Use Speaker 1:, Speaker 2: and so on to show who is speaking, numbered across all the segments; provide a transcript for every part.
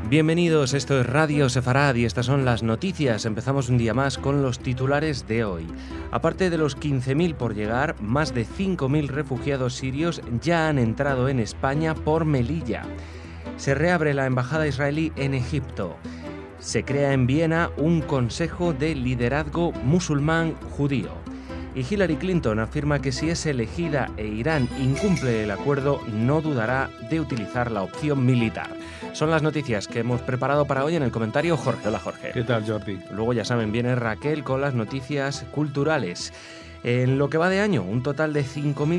Speaker 1: Bienvenidos, esto es Radio Sefarad y estas son las noticias. Empezamos un día más con los titulares de hoy. Aparte de los 15.000 por llegar, más de 5.000 refugiados sirios ya han entrado en España por Melilla. Se reabre la embajada israelí en Egipto. Se crea en Viena un consejo de liderazgo musulmán judío. Y Hillary Clinton afirma que si es elegida e Irán incumple el acuerdo, no dudará de utilizar la opción militar. Son las noticias que hemos preparado para hoy en el comentario Jorge. Hola, Jorge.
Speaker 2: ¿Qué tal, Jordi?
Speaker 1: Luego, ya saben, viene Raquel con las noticias culturales. En lo que va de año, un total de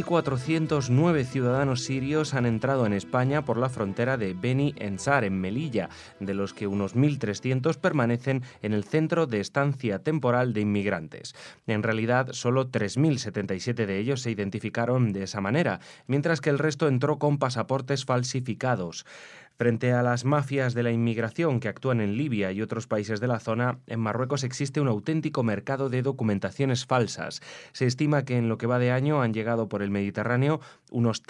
Speaker 1: 5.409 ciudadanos sirios han entrado en España por la frontera de Beni Ensar, en Melilla, de los que unos 1.300 permanecen en el centro de estancia temporal de inmigrantes. En realidad, solo 3.077 de ellos se identificaron de esa manera, mientras que el resto entró con pasaportes falsificados. Frente a las mafias de la inmigración que actúan en Libia y otros países de la zona, en Marruecos existe un auténtico mercado de documentaciones falsas. Se estima que en lo que va de año han llegado por el Mediterráneo unos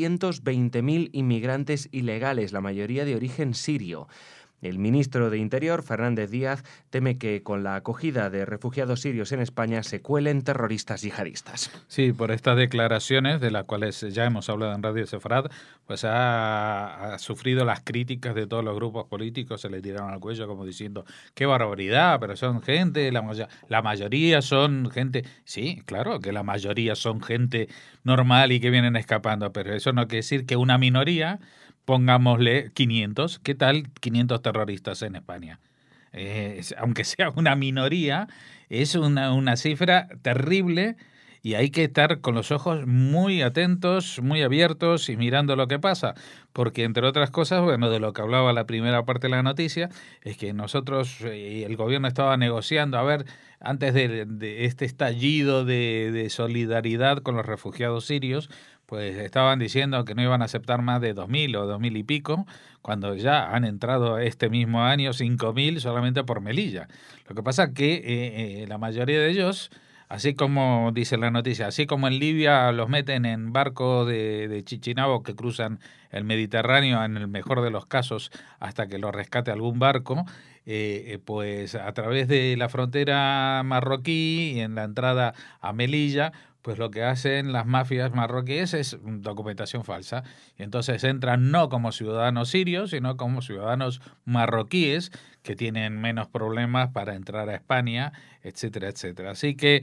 Speaker 1: 320.000 inmigrantes ilegales, la mayoría de origen sirio. El ministro de Interior, Fernández Díaz, teme que con la acogida de refugiados sirios en España se cuelen terroristas yihadistas.
Speaker 2: Sí, por estas declaraciones, de las cuales ya hemos hablado en Radio Sefarad, pues ha sufrido las críticas de todos los grupos políticos, se le tiraron al cuello como diciendo, qué barbaridad, pero son gente, la mayoría son gente, sí, claro que la mayoría son gente normal y que vienen escapando, pero eso no quiere decir que una minoría, pongámosle 500, ¿qué tal 500 terroristas en España? Aunque sea una minoría, es una cifra terrible y hay que estar con los ojos muy atentos, muy abiertos y mirando lo que pasa, porque entre otras cosas, bueno, de lo que hablaba la primera parte de la noticia, es que nosotros, el gobierno estaba negociando, a ver, antes de este estallido de solidaridad con los refugiados sirios, pues estaban diciendo que no iban a aceptar más de 2.000 o 2.000 y pico, cuando ya han entrado este mismo año 5.000 solamente por Melilla. Lo que pasa es que la mayoría de ellos, así como dice la noticia, así como en Libia los meten en barcos de Chichinabo que cruzan el Mediterráneo en el mejor de los casos hasta que los rescate algún barco, pues a través de la frontera marroquí y en la entrada a Melilla, pues lo que hacen las mafias marroquíes es documentación falsa. Y entonces entran no como ciudadanos sirios, sino como ciudadanos marroquíes que tienen menos problemas para entrar a España, etcétera, etcétera. Así que,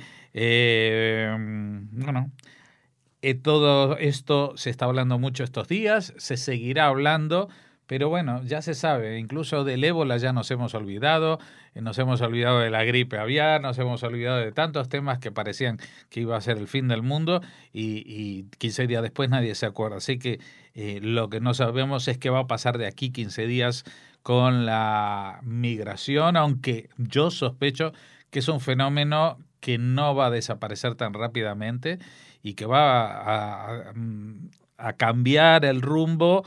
Speaker 2: bueno, todo esto se está hablando mucho estos días, se seguirá hablando, pero bueno, ya se sabe, incluso del ébola ya nos hemos olvidado de la gripe aviar, nos hemos olvidado de tantos temas que parecían que iba a ser el fin del mundo y 15 días después nadie se acuerda. Así que lo que no sabemos es qué va a pasar de aquí 15 días con la migración, aunque yo sospecho que es un fenómeno que no va a desaparecer tan rápidamente y que va a cambiar el rumbo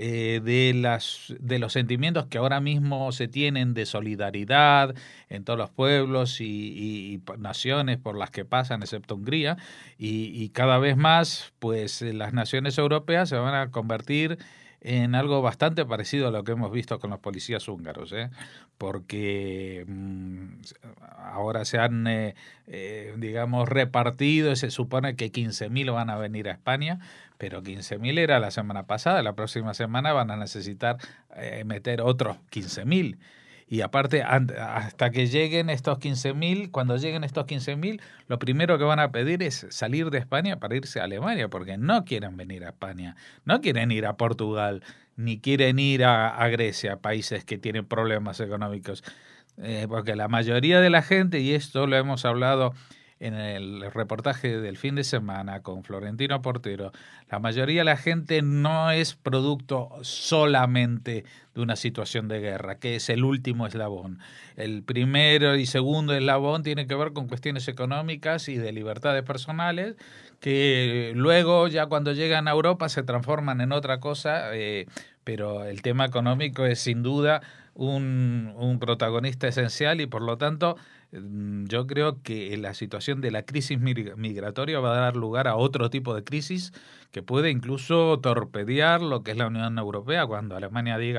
Speaker 2: de los sentimientos que ahora mismo se tienen de solidaridad en todos los pueblos y naciones por las que pasan, excepto Hungría, y cada vez más pues las naciones europeas se van a convertir en algo bastante parecido a lo que hemos visto con los policías húngaros, porque ahora se han, digamos, repartido y se supone que 15.000 van a venir a España, pero 15.000 era la semana pasada, la próxima semana van a necesitar meter otros 15.000. Y aparte, hasta que lleguen estos 15.000, cuando lleguen estos 15.000, lo primero que van a pedir es salir de España para irse a Alemania, porque no quieren venir a España, no quieren ir a Portugal, ni quieren ir a Grecia, países que tienen problemas económicos. Porque la mayoría de la gente, y esto lo hemos hablado en el reportaje del fin de semana con Florentino Portero, la mayoría de la gente no es producto solamente de una situación de guerra, que es el último eslabón. El primero y segundo eslabón tiene que ver con cuestiones económicas y de libertades personales, que luego ya cuando llegan a Europa se transforman en otra cosa, pero el tema económico es sin duda un protagonista esencial y por lo tanto yo creo que la situación de la crisis migratoria va a dar lugar a otro tipo de crisis que puede incluso torpedear lo que es la Unión Europea cuando Alemania diga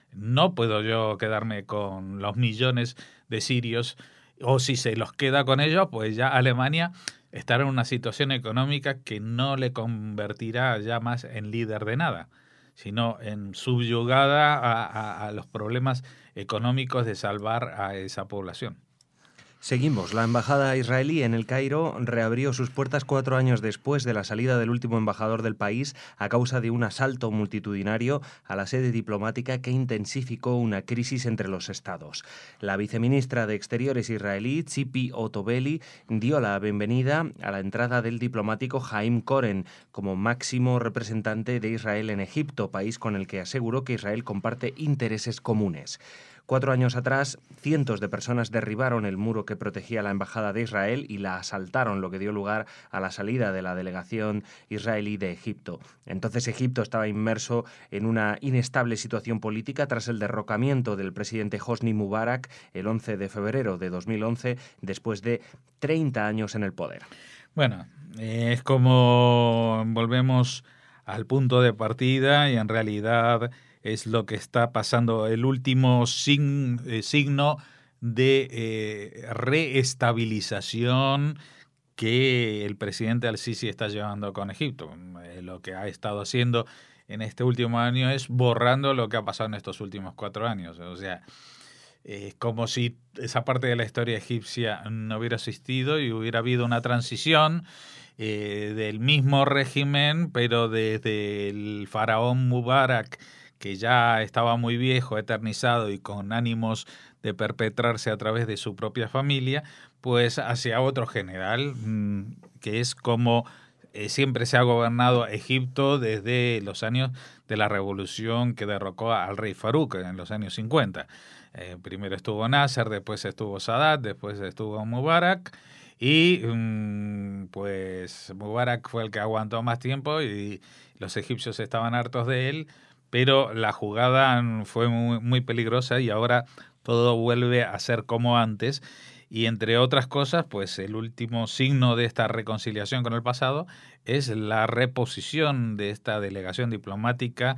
Speaker 2: no puedo yo quedarme con los millones de sirios, o si se los queda con ellos, pues ya Alemania estará en una situación económica que no le convertirá ya más en líder de nada, sino en subyugada a los problemas económicos de salvar a esa población.
Speaker 1: Seguimos. La embajada israelí en El Cairo reabrió sus puertas 4 años después de la salida del último embajador del país a causa de un asalto multitudinario a la sede diplomática que intensificó una crisis entre los estados. La viceministra de Exteriores israelí, Tzipi Otobeli, dio la bienvenida a la entrada del diplomático Haim Koren como máximo representante de Israel en Egipto, país con el que aseguró que Israel comparte intereses comunes. 4 años atrás, cientos de personas derribaron el muro que protegía la embajada de Israel y la asaltaron, lo que dio lugar a la salida de la delegación israelí de Egipto. Entonces Egipto estaba inmerso en una inestable situación política tras el derrocamiento del presidente Hosni Mubarak el 11 de febrero de 2011, después de 30 años en el poder.
Speaker 2: Bueno, es como volvemos al punto de partida y en realidad es lo que está pasando, el último signo de reestabilización que el presidente Al-Sisi está llevando con Egipto. Lo que ha estado haciendo en este último año es borrando lo que ha pasado en estos últimos 4 años. O sea, es como si esa parte de la historia egipcia no hubiera existido y hubiera habido una transición del mismo régimen, pero desde el faraón Mubarak, que ya estaba muy viejo, eternizado y con ánimos de perpetrarse a través de su propia familia, pues hacia otro general, que es como siempre se ha gobernado Egipto desde los años de la revolución que derrocó al rey Farouk en los años 50. Primero estuvo Nasser, después estuvo Sadat, después estuvo Mubarak y pues Mubarak fue el que aguantó más tiempo y los egipcios estaban hartos de él, pero la jugada fue muy, muy peligrosa y ahora todo vuelve a ser como antes. Y entre otras cosas, pues el último signo de esta reconciliación con el pasado es la reposición de esta delegación diplomática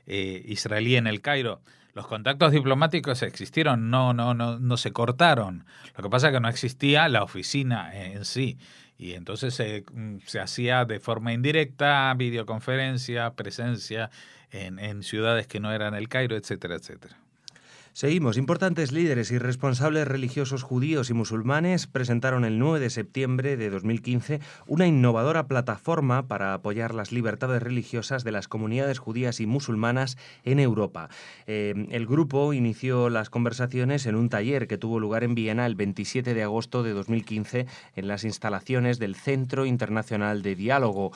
Speaker 2: israelí en el Cairo. Los contactos diplomáticos existieron, no se cortaron. Lo que pasa es que no existía la oficina en sí. Y entonces se hacía de forma indirecta, videoconferencia, presencia en ciudades que no eran el Cairo, etcétera, etcétera.
Speaker 1: Seguimos. Importantes líderes y responsables religiosos judíos y musulmanes presentaron el 9 de septiembre de 2015 una innovadora plataforma para apoyar las libertades religiosas de las comunidades judías y musulmanas en Europa. El grupo inició las conversaciones en un taller que tuvo lugar en Viena el 27 de agosto de 2015 en las instalaciones del Centro Internacional de Diálogo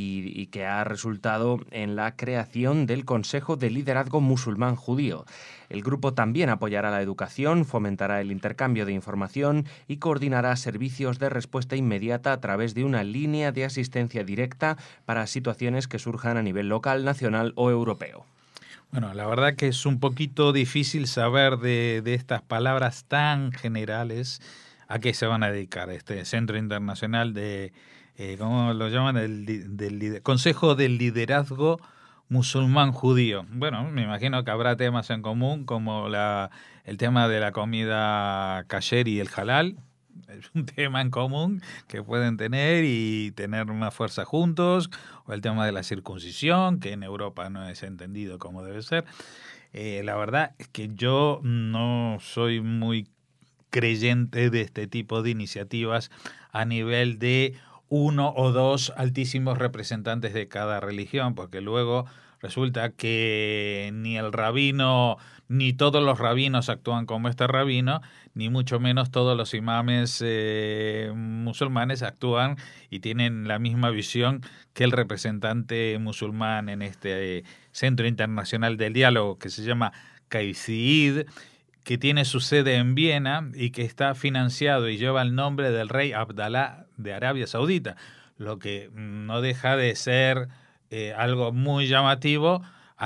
Speaker 1: y que ha resultado en la creación del Consejo de Liderazgo Musulmán Judío. El grupo también apoyará la educación, fomentará el intercambio de información y coordinará servicios de respuesta inmediata a través de una línea de asistencia directa para situaciones que surjan a nivel local, nacional o europeo.
Speaker 2: Bueno, la verdad que es un poquito difícil saber de estas palabras tan generales a qué se van a dedicar. Este Centro Internacional de, ¿cómo lo llaman? Del Consejo del Liderazgo Musulmán Judío. Bueno, me imagino que habrá temas en común como el tema de la comida kasher y el halal. Es un tema en común que pueden tener y tener una fuerza juntos, o el tema de la circuncisión, que en Europa no es entendido como debe ser. La verdad es que yo no soy muy creyente de este tipo de iniciativas a nivel de uno o dos altísimos representantes de cada religión, porque luego resulta que ni el rabino, ni todos los rabinos actúan como este rabino, ni mucho menos todos los imames musulmanes actúan y tienen la misma visión que el representante musulmán en este Centro Internacional del Diálogo que se llama CAICIID, que tiene su sede en Viena y que está financiado y lleva el nombre del rey Abdalá de Arabia Saudita, lo que no deja de ser algo muy llamativo,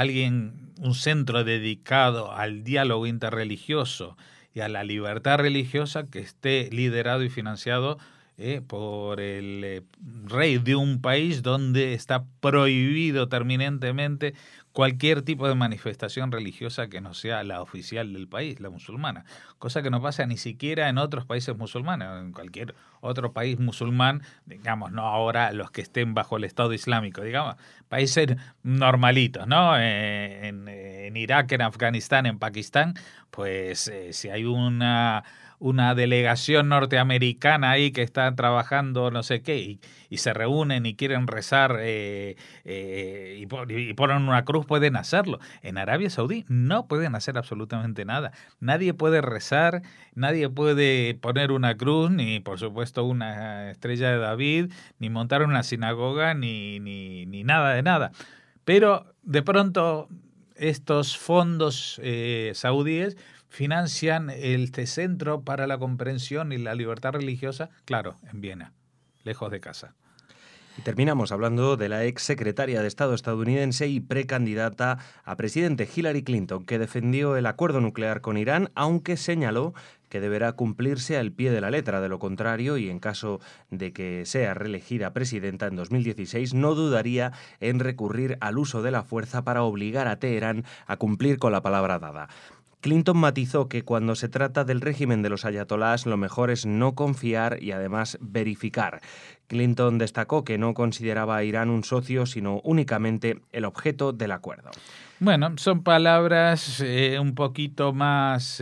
Speaker 2: un centro dedicado al diálogo interreligioso y a la libertad religiosa que esté liderado y financiado por el rey de un país donde está prohibido terminantemente cualquier tipo de manifestación religiosa que no sea la oficial del país, la musulmana, cosa que no pasa ni siquiera en otros países musulmanes, en cualquier otro país musulmán, digamos, no ahora los que estén bajo el Estado Islámico, digamos, países normalitos, ¿no? En Irak, en Afganistán, en Pakistán, pues si hay una delegación norteamericana ahí que está trabajando no sé qué y se reúnen y quieren rezar y ponen una cruz, pueden hacerlo. En Arabia Saudí no pueden hacer absolutamente nada. Nadie puede rezar, nadie puede poner una cruz, ni por supuesto una estrella de David, ni montar una sinagoga, ni nada de nada. Pero de pronto estos fondos saudíes financian el Centro para la Comprensión y la Libertad Religiosa, claro, en Viena, lejos de casa.
Speaker 1: Y terminamos hablando de la ex secretaria de Estado estadounidense y precandidata a presidente Hillary Clinton, que defendió el acuerdo nuclear con Irán, aunque señaló que deberá cumplirse al pie de la letra. De lo contrario, y en caso de que sea reelegida presidenta en 2016, no dudaría en recurrir al uso de la fuerza para obligar a Teherán a cumplir con la palabra dada. Clinton matizó que cuando se trata del régimen de los ayatolás, lo mejor es no confiar y además verificar. Clinton destacó que no consideraba a Irán un socio, sino únicamente el objeto del acuerdo.
Speaker 2: Bueno, son palabras un poquito más,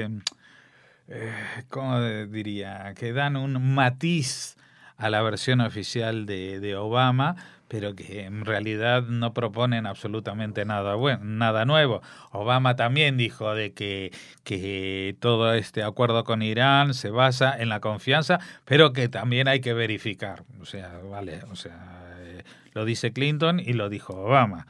Speaker 2: ¿cómo diría? Que dan un matiz a la versión oficial de Obama, pero que en realidad no proponen absolutamente nada bueno, nada nuevo. Obama también dijo de que todo este acuerdo con Irán se basa en la confianza, pero que también hay que verificar. O sea, vale, o sea, lo dice Clinton y lo dijo Obama.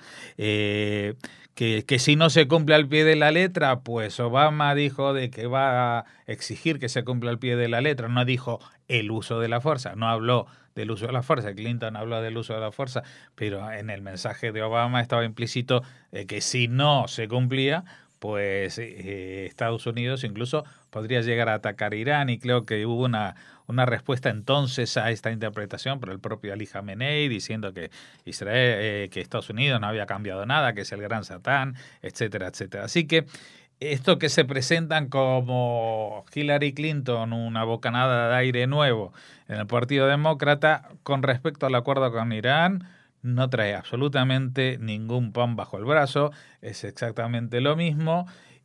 Speaker 2: Que si no se cumple al pie de la letra, pues Obama dijo de que va a exigir que se cumpla al pie de la letra, no dijo el uso de la fuerza, no habló del uso de la fuerza. Clinton habló del uso de la fuerza, pero en el mensaje de Obama estaba implícito que si no se cumplía, pues Estados Unidos incluso podría llegar a atacar a Irán, y creo que hubo una respuesta entonces a esta interpretación por el propio Ali Khamenei, diciendo que Israel, que Estados Unidos no había cambiado nada, que es el gran Satán, etcétera, etcétera. Así que esto que se presentan como Hillary Clinton, una bocanada de aire nuevo en el Partido Demócrata con respecto al acuerdo con Irán, no trae absolutamente ningún pan bajo el brazo, es exactamente lo mismo,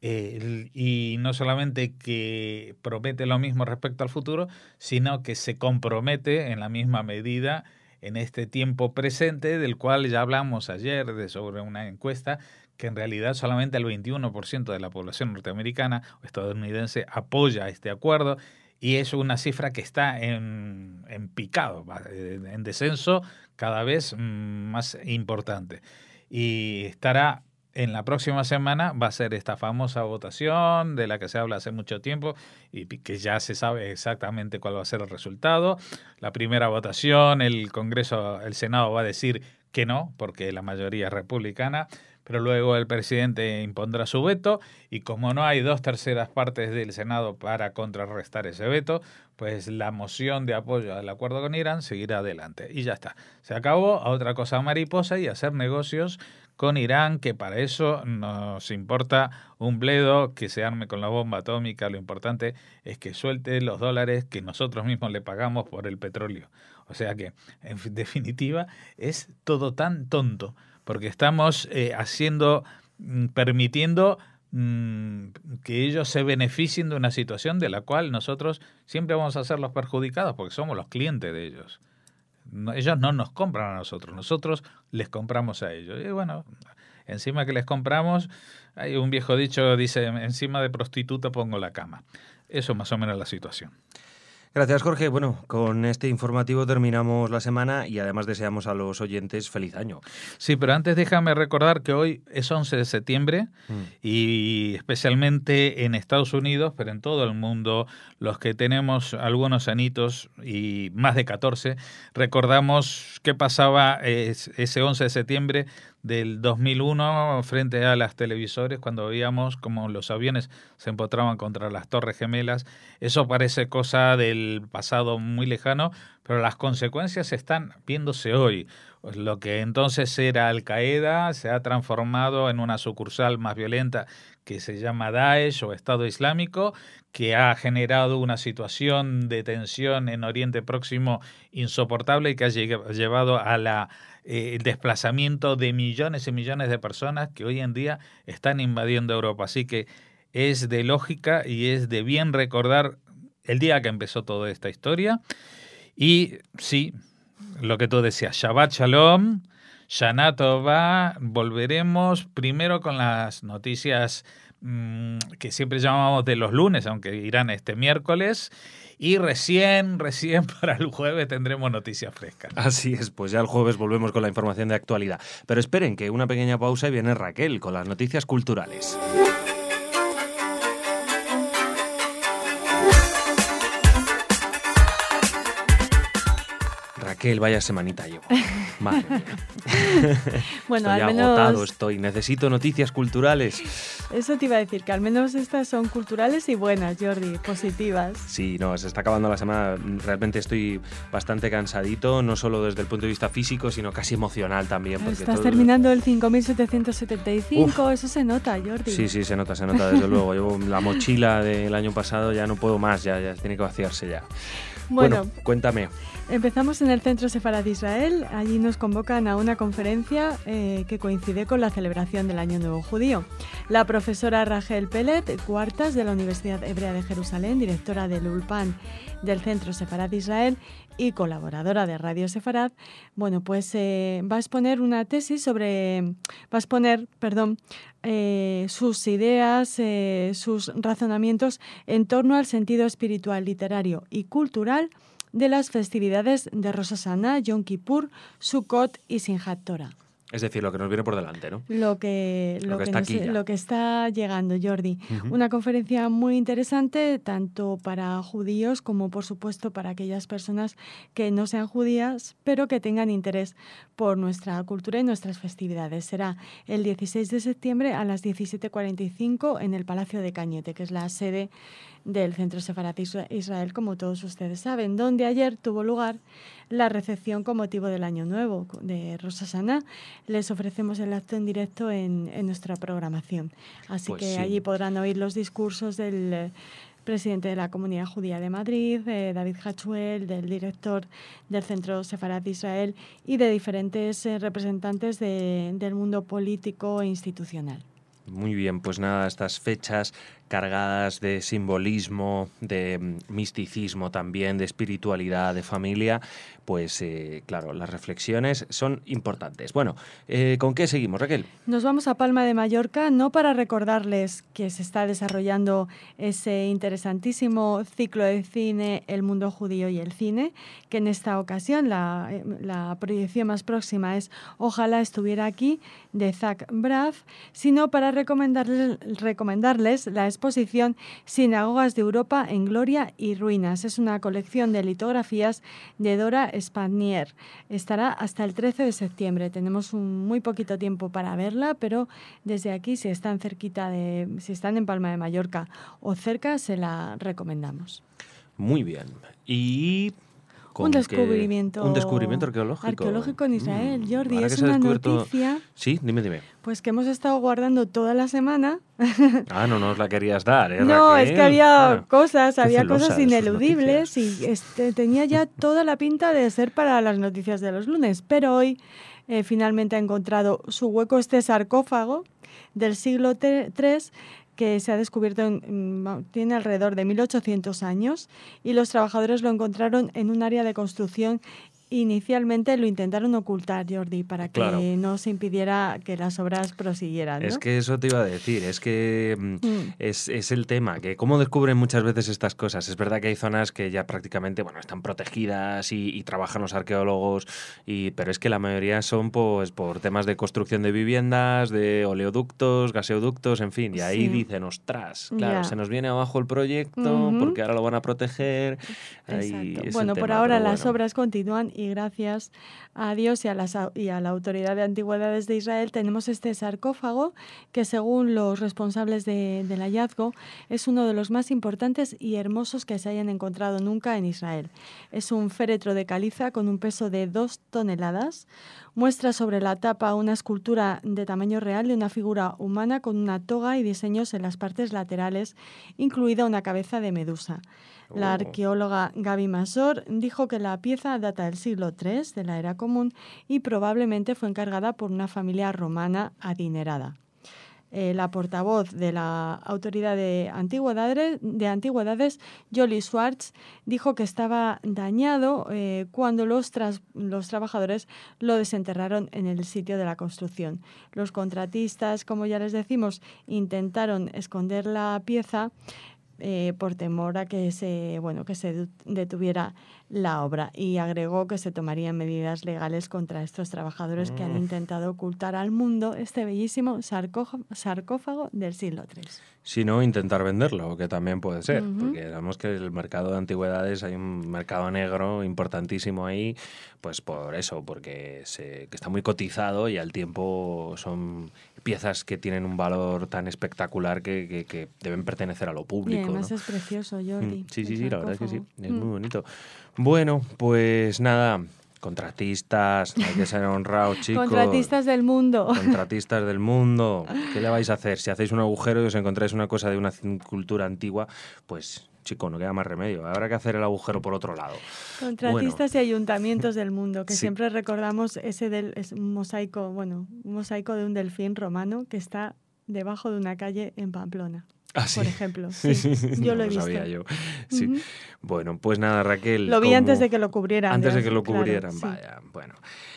Speaker 2: y no solamente que promete lo mismo respecto al futuro, sino que se compromete en la misma medida en este tiempo presente, del cual ya hablamos ayer sobre una encuesta, que en realidad solamente el 21% de la población norteamericana o estadounidense apoya este acuerdo, y es una cifra que está en picado, en descenso cada vez más importante. Y estará en la próxima semana, va a ser esta famosa votación de la que se habla hace mucho tiempo y que ya se sabe exactamente cuál va a ser el resultado. La primera votación, el Congreso, el Senado va a decir que no, porque la mayoría es republicana, pero luego el presidente impondrá su veto, y como no hay 2/3 partes del Senado para contrarrestar ese veto, pues la moción de apoyo al acuerdo con Irán seguirá adelante. Y ya está. Se acabó a otra cosa mariposa y hacer negocios con Irán, que para eso nos importa un bledo que se arme con la bomba atómica. Lo importante es que suelte los dólares que nosotros mismos le pagamos por el petróleo. O sea que, en definitiva, es todo tan tonto, porque estamos permitiendo que ellos se beneficien de una situación de la cual nosotros siempre vamos a ser los perjudicados, porque somos los clientes de ellos. Ellos no nos compran a nosotros les compramos a ellos. Y bueno, encima que les compramos, hay un viejo dicho, dice, encima de prostituta pongo la cama. Eso más o menos es la situación.
Speaker 1: Gracias, Jorge. Bueno, con este informativo terminamos la semana y además deseamos a los oyentes feliz año.
Speaker 2: Sí, pero antes déjame recordar que hoy es 11 de septiembre y especialmente en Estados Unidos, pero en todo el mundo, los que tenemos algunos añitos y más de 14, recordamos qué pasaba ese 11 de septiembre del 2001 frente a las televisores cuando veíamos como los aviones se empotraban contra las Torres Gemelas. Eso parece cosa del pasado muy lejano, pero las consecuencias están viéndose hoy. Lo que entonces era Al-Qaeda se ha transformado en una sucursal más violenta que se llama Daesh o Estado Islámico, que ha generado una situación de tensión en Oriente Próximo insoportable y que ha llevado a el desplazamiento de millones y millones de personas que hoy en día están invadiendo Europa. Así que es de lógica y es de bien recordar el día que empezó toda esta historia. Y sí, lo que tú decías, Shabbat Shalom, Shana Tova, volveremos primero con las noticias que siempre llamamos de los lunes, aunque irán este miércoles, y recién para el jueves tendremos noticias frescas.
Speaker 1: Así es, pues ya el jueves volvemos con la información de actualidad. Pero esperen que una pequeña pausa y viene Raquel con las noticias culturales. Raquel, vaya semanita llevo. Madre mía.
Speaker 3: Bueno,
Speaker 1: estoy
Speaker 3: al menos
Speaker 1: agotado, necesito noticias culturales.
Speaker 3: Eso te iba a decir, que al menos estas son culturales y buenas, Jordi, positivas.
Speaker 1: Sí, no, se está acabando la semana. Realmente estoy bastante cansadito, no solo desde el punto de vista físico, sino casi emocional también. Porque
Speaker 3: Estás terminando el 5.775, eso se nota, Jordi.
Speaker 1: Sí, se nota, desde luego. Llevo la mochila del año pasado, ya no puedo más, ya tiene que vaciarse ya. Bueno, cuéntame.
Speaker 3: Empezamos en el Centro Sefarad de Israel. Allí nos convocan a una conferencia que coincide con la celebración del Año Nuevo Judío. La profesora Rachel Pellet Cuartas de la Universidad Hebrea de Jerusalén, directora del Ulpan del Centro Sefarad de Israel y colaboradora de Radio Sefarad, bueno, pues va a exponer una tesis sus ideas, sus razonamientos en torno al sentido espiritual, literario y cultural de las festividades de Rosh Hashanah, Yom Kippur, Sukkot y Simchat Torah.
Speaker 1: Es decir, lo que nos viene por delante, ¿no?
Speaker 3: Lo que está llegando, Jordi.
Speaker 1: Uh-huh.
Speaker 3: Una conferencia muy interesante, tanto para judíos como, por supuesto, para aquellas personas que no sean judías, pero que tengan interés por nuestra cultura y nuestras festividades. Será el 16 de septiembre a las 17:45 en el Palacio de Cañete, que es la sede del Centro Sefarad de Israel, como todos ustedes saben, donde ayer tuvo lugar la recepción con motivo del Año Nuevo de Rosh Hashanah. Les ofrecemos el acto en directo en nuestra programación. Así
Speaker 1: pues
Speaker 3: que
Speaker 1: sí.
Speaker 3: Allí podrán oír los discursos del presidente de la Comunidad Judía de Madrid, David Hachuel, del director del Centro Sefarad de Israel y de diferentes representantes del mundo político e institucional.
Speaker 1: Muy bien, pues nada, estas fechas cargadas de simbolismo, de misticismo también, de espiritualidad, de familia, pues claro, las reflexiones son importantes. Bueno, ¿con qué seguimos, Raquel?
Speaker 3: Nos vamos a Palma de Mallorca, no para recordarles que se está desarrollando ese interesantísimo ciclo de cine, El mundo judío y el cine, que en esta ocasión la proyección más próxima es Ojalá estuviera aquí, de Zach Braff, sino para recomendarles la exposición Sinagogas de Europa en Gloria y Ruinas. Es una colección de litografías de Dora Spanier. Estará hasta el 13 de septiembre. Tenemos muy poquito tiempo para verla, pero desde aquí, si están en Palma de Mallorca o cerca, se la recomendamos.
Speaker 1: Muy bien. Y
Speaker 3: Un descubrimiento
Speaker 1: arqueológico
Speaker 3: en Israel, Jordi. Es una noticia.
Speaker 1: Sí, dime.
Speaker 3: Pues que hemos estado guardando toda la semana.
Speaker 1: Ah, no nos la querías dar, ¿eh,
Speaker 3: No,
Speaker 1: Raquel?
Speaker 3: es que había cosas
Speaker 1: celosa
Speaker 3: ineludibles y tenía ya toda la pinta de ser para las noticias de los lunes. Pero hoy finalmente ha encontrado su hueco este sarcófago del siglo III, que se ha descubierto, tiene alrededor de 1800 años, y los trabajadores lo encontraron en un área de construcción. Inicialmente lo intentaron ocultar, Jordi, para que no se impidiera que las obras prosiguieran, ¿no?
Speaker 1: Es que eso te iba a decir, es que es el tema, que cómo descubren muchas veces estas cosas. Es verdad que hay zonas que ya prácticamente están protegidas y trabajan los arqueólogos, pero es que la mayoría son pues por temas de construcción de viviendas, de oleoductos, gaseoductos, en fin, y ahí dicen, ostras, claro, se nos viene abajo el proyecto porque ahora lo van a proteger.
Speaker 3: Exacto. Bueno, por ahora las obras continúan y gracias a Dios y a la Autoridad de Antigüedades de Israel tenemos este sarcófago que, según los responsables del hallazgo, es uno de los más importantes y hermosos que se hayan encontrado nunca en Israel. Es un féretro de caliza con un peso de 2 toneladas. Muestra sobre la tapa una escultura de tamaño real de una figura humana con una toga y diseños en las partes laterales, incluida una cabeza de medusa. La arqueóloga Gaby Masor dijo que la pieza data del siglo III de la Era Común y probablemente fue encargada por una familia romana adinerada. La portavoz de la Autoridad de Antigüedades, Jolie Schwartz, dijo que estaba dañado cuando los trabajadores lo desenterraron en el sitio de la construcción. Los contratistas, como ya les decimos, intentaron esconder la pieza por temor a que se detuviera la obra, y agregó que se tomarían medidas legales contra estos trabajadores que han intentado ocultar al mundo este bellísimo sarcófago del siglo III.
Speaker 1: Si no, intentar venderlo, que también puede ser, porque digamos que el mercado de antigüedades, hay un mercado negro importantísimo ahí, pues por eso, porque que está muy cotizado y al tiempo son piezas que tienen un valor tan espectacular que deben pertenecer a lo público.
Speaker 3: Y además,
Speaker 1: ¿no?
Speaker 3: Es precioso, Jordi.
Speaker 1: Sí, la verdad es que sí, es muy bonito. Bueno, pues nada, contratistas, hay que ser honrados, chicos.
Speaker 3: Contratistas del mundo.
Speaker 1: Contratistas del mundo. ¿Qué le vais a hacer? Si hacéis un agujero y os encontráis una cosa de una cultura antigua, pues, chico, no queda más remedio. Habrá que hacer el agujero por otro lado.
Speaker 3: Contratistas y ayuntamientos del mundo, que siempre recordamos un mosaico de un delfín romano que está debajo de una calle en Pamplona.
Speaker 1: ¿Ah, sí?
Speaker 3: Por ejemplo. Sí, yo lo he visto.
Speaker 1: Sabía yo. Sí. Bueno, pues nada, Raquel.
Speaker 3: Lo vi antes de que lo cubrieran.
Speaker 1: Antes de que lo cubrieran,
Speaker 3: claro,
Speaker 1: vaya. Sí. Bueno.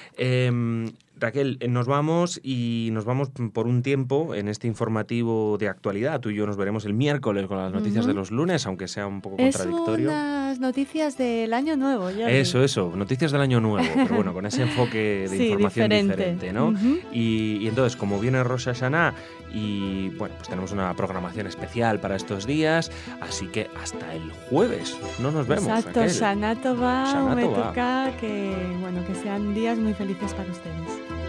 Speaker 1: Raquel, nos vamos por un tiempo en este informativo de actualidad. Tú y yo nos veremos el miércoles con las noticias de los lunes, aunque sea un poco contradictorio.
Speaker 3: Es unas noticias del Año Nuevo, Jordi.
Speaker 1: Eso, noticias del Año Nuevo, pero bueno, con ese enfoque de información diferente, ¿no? Y entonces, como viene Rosh Hashanah y bueno, pues tenemos una programación especial para estos días, así que hasta el jueves no nos vemos.
Speaker 3: Exacto,
Speaker 1: Raquel.
Speaker 3: Shana Tova,
Speaker 1: Shana
Speaker 3: me
Speaker 1: Tova.
Speaker 3: toca que sean días muy felices para ustedes.